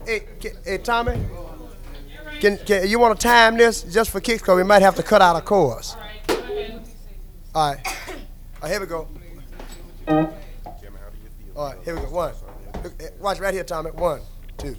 Hey, Tommy, can you want to time this just for kicks? Cause we might have to cut out a chorus. All right. Here we go. All right, here we go. One. Watch right here, Tommy. One, two.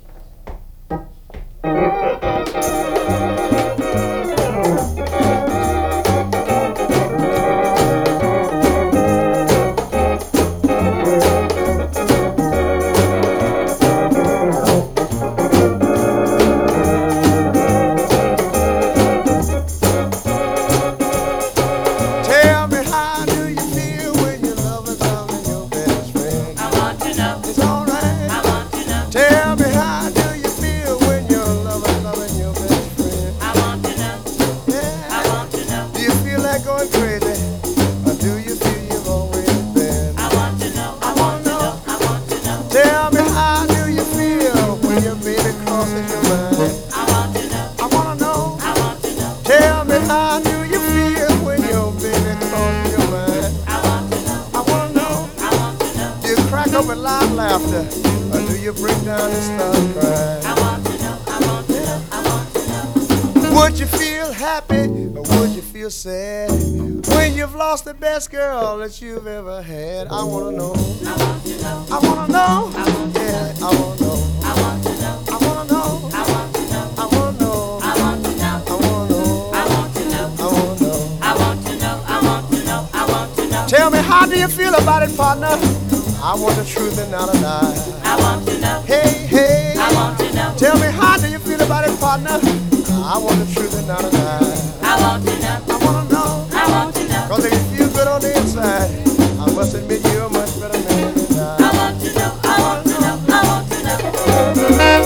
Tell me how do you feel when your lover's loving your best friend? I want to know. It's alright. I want to know. Tell me how do you feel when your lover's loving your best friend? I want to know. Yeah. I want to know. Do you feel like going crazy, or do you feel you've always been? I want to know. I want to know. I want to know. Tell me how do you feel when your baby crosses your mind? I want to know. I wanna know. I want to know. Tell me how do you feel when your baby crosses your mind? I want to know. I wanna know. I want to know. Do you crack up with loud laughter, or do you break down and start crying? I want to know. I want to know. I want to know. Would you feel happy or would you feel sad when you've lost the best girl that you've ever had? I wanna know. I want to know. I wanna know. I want to Yeah, I wanna know. I want to know. I wanna know. I want to know. I wanna know. I want to know. I wanna know. I want to know. I wanna know. I want to know. I want to know. I want to know. Tell me, how do you feel about it, partner? I want the truth and not a lie. I want to know. Hey, hey. I want to know. Tell me, how do you feel about it, partner? I want the truth and not a lie. I want to know. I wanna know. I want to know. Cause if you feel good on the inside, I must admit you're a much better man than I I. want to know. I want to know. I want to know.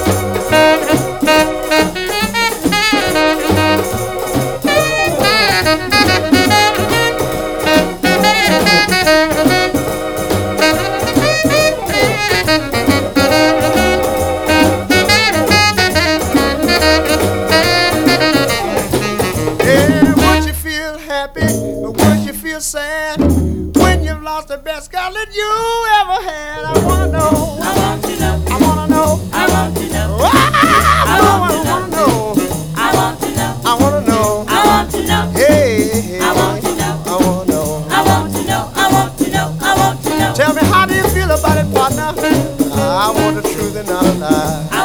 Yeah, would you feel happy or would you feel sad when you've lost the best girl that you ever had? I wanna know. I want to know. I wanna know. I want to know. I wanna know. I want to know. I wanna know. I want to know. Hey, hey, I want to know. I wanna know. I want to know. I want to know. I want to know. Tell me, how do you feel about it, partner? I want the truth and not a lie.